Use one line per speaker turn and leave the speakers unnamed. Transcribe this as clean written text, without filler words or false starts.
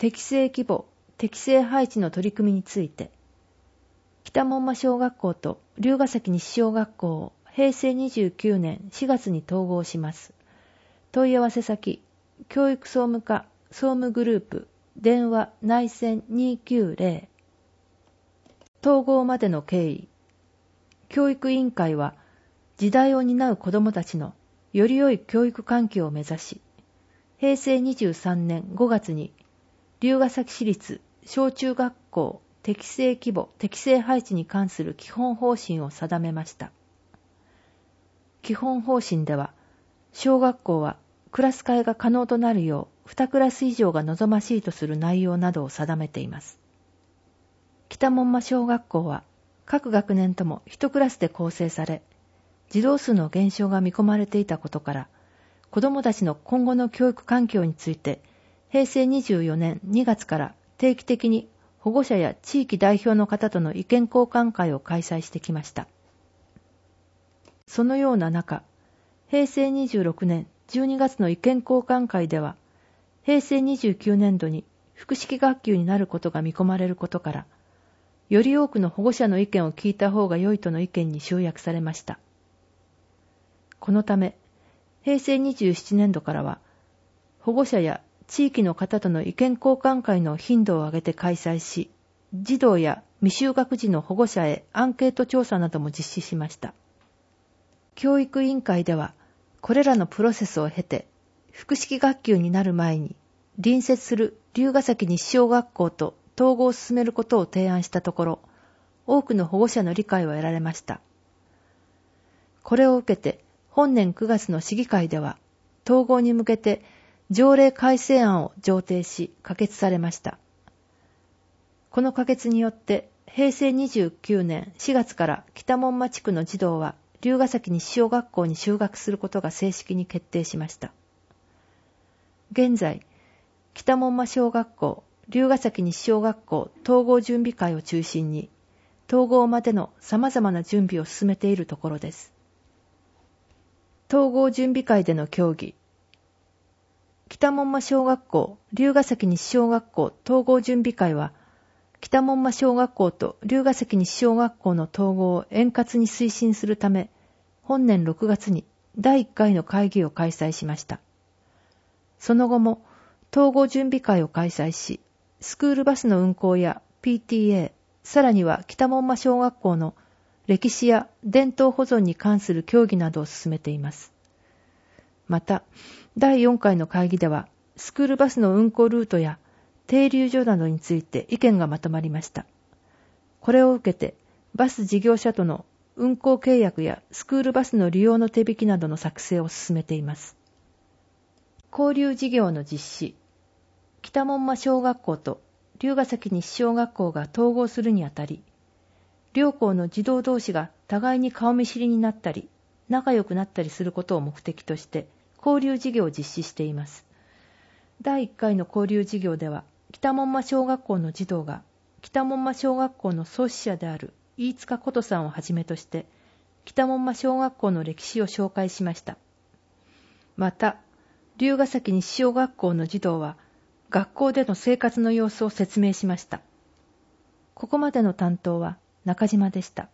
適正規模、適正配置の取り組みについて、北門馬小学校と龍ヶ崎西小学校を平成29年4月に統合します。問い合わせ先、教育総務課総務グループ電話内線290。統合までの経緯。教育委員会は時代を担う子どもたちのより良い教育環境を目指し、平成23年5月に龍ヶ崎市立小中学校適正規模適正配置に関する基本方針を定めました。基本方針では、小学校はクラス替えが可能となるよう2クラス以上が望ましいとする内容などを定めています。北門馬小学校は各学年とも1クラスで構成され、児童数の減少が見込まれていたことから、子どもたちの今後の教育環境について、平成24年2月から定期的に保護者や地域代表の方との意見交換会を開催してきました。そのような中、平成26年12月の意見交換会では、平成29年度に複式学級になることが見込まれることから、より多くの保護者の意見を聞いた方が良いとの意見に集約されました。このため、平成27年度からは、保護者や地域の方との意見交換会の頻度を上げて開催し、児童や未就学児の保護者へアンケート調査なども実施しました。教育委員会では、これらのプロセスを経て、複式学級になる前に、隣接する龍ヶ崎西小学校と統合を進めることを提案したところ、多くの保護者の理解を得られました。これを受けて、本年9月の市議会では、統合に向けて条例改正案を上呈し、可決されました。この可決によって、平成29年4月から北門馬地区の児童は、龍ヶ崎西小学校に就学することが正式に決定しました。現在、北門馬小学校、龍ヶ崎西小学校統合準備会を中心に、統合までの様々な準備を進めているところです。統合準備会での協議。北門馬小学校、龍ヶ崎西小学校統合準備会は、北門馬小学校と龍ヶ崎西小学校の統合を円滑に推進するため、本年6月に第1回の会議を開催しました。その後も統合準備会を開催し、スクールバスの運行や PTA、さらには北門馬小学校の歴史や伝統保存に関する協議などを進めています。また、第4回の会議では、スクールバスの運行ルートや停留所などについて意見がまとまりました。これを受けて、バス事業者との運行契約やスクールバスの利用の手引きなどの作成を進めています。交流事業の実施。北門馬小学校と龍ヶ崎西小学校が統合するにあたり、両校の児童同士が互いに顔見知りになったり、仲良くなったりすることを目的として、交流事業を実施しています。第1回の交流事業では、北門馬小学校の児童が、北門馬小学校の創始者である飯塚琴さんをはじめとして、北門馬小学校の歴史を紹介しました。また、龍ヶ崎西小学校の児童は、学校での生活の様子を説明しました。ここまでの担当は中島でした。